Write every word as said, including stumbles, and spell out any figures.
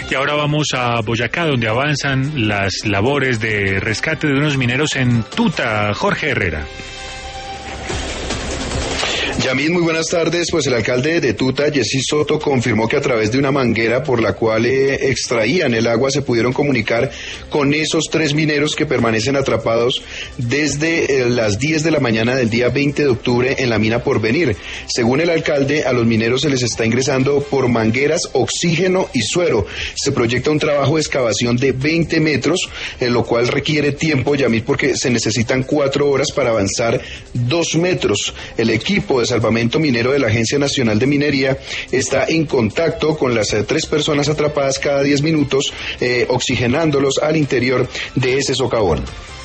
Y ahora vamos a Boyacá, donde avanzan las labores de rescate de unos mineros en Tuta. Jorge Herrera. Yamil, muy buenas tardes. Pues el alcalde de Tuta, Jessy Soto, confirmó que a través de una manguera por la cual eh, extraían el agua se pudieron comunicar con esos tres mineros que permanecen atrapados desde eh, las diez de la mañana del día veinte de octubre en la mina Porvenir. Según el alcalde, a los mineros se les está ingresando por mangueras oxígeno y suero. Se proyecta un trabajo de excavación de veinte metros, en lo cual requiere tiempo, Yamil, porque se necesitan cuatro horas para avanzar dos metros. El equipo de salvamento minero de la Agencia Nacional de Minería está en contacto con las eh, tres personas atrapadas cada diez minutos, eh, oxigenándolos al interior de ese socavón.